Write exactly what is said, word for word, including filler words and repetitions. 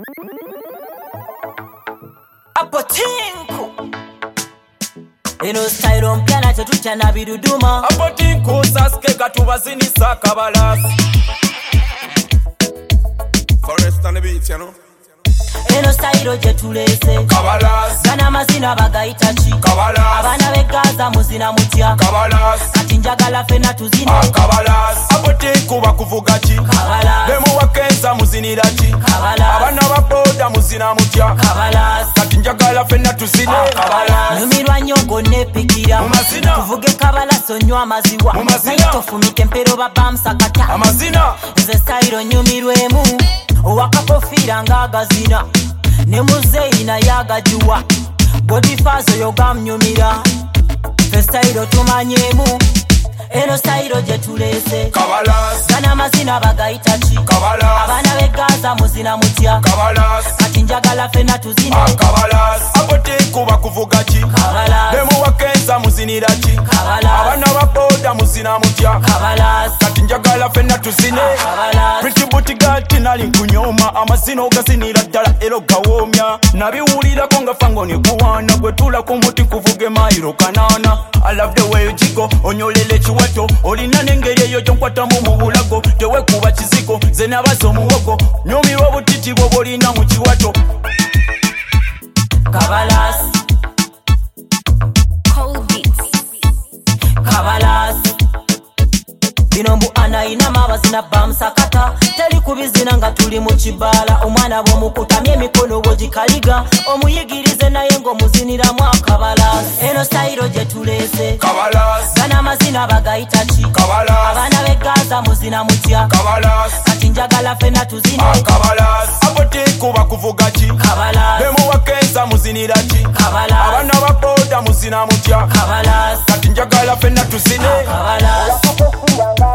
Apotinku eno style mpya na tetutya na biruduma. Apotinku saske katubazinisa kabalasi. Forest on the beach, you know. Eno style je tulese Kabalas. Gana mazina bagayita chi Kabalas. Abana begaza muzina mutya Kabalas. Kati njagala fena tuzine ah, Kabalas. Apotinku bakuvuga chi Kabalas. Bemu wakenza muzinira chi Kabalas. Abana baboda muzina mutya Kabalas. Kati njagala fena tuzine ah, Kabalas. Numirwa nyongo nepikira Mumazina. Tuvuge Kabalas onywa amaziwa Mumazina. Naye tofumike empero babamsakata Amazina. Nze style nyumirwemu Owakakofira ngagazina Ne muzeyi naye agajuwa Bodifazo yogamnyumira Fe style tumanyemu Eno style je tulese Kabalas. Gana amazina bagayita chi Kabalas. Abana begaza muzina mutya Kabalas. Kati njagala fena tuzine ah, Kabalas. Apotinku bakuvuga chi Kabalas. Bemu wakenza muzinira chi Kabalas. Abana baboda muzina mutya Kabalas. Kati njagala fena tuzine Kabalas. Pretty booty gati nali nkunyoma amazina ogazinira ddala ero gawomya nabiwulirako nga fango ne kuwaana gwetula ku muti nkuvuge mayiro kanaana I love the way you jiggle onyolele chiwato olina n'engeri eyo gyonkwatamu mu bulago tewekuba kizigo ze nabaza omuwogo nyumirwa obutiti bwo bwolina mu kiwato Kabalas. Cold beats. Kabalas. Bino mbu anaina mabazina bamusakata teli kubizina nga tuli mu kibala omwana bw'omukutamya emikono bw'ogikaliga omuyigirize naye ng'omuziniramu akabalas. Eno style je tulese Kabalas. Gana amazina bagayita chi Kabalas. Abana begaza muzina mutya Kabalas. Kati njagala fena tuzine ah, Kabalas. Apotinku bakuvuga chi Kabalas. Bemu wakenza muzinira chi Kabalas. Abana baboda muzina mutya Kabalas. Kati njagala fena tuzine Kabalas.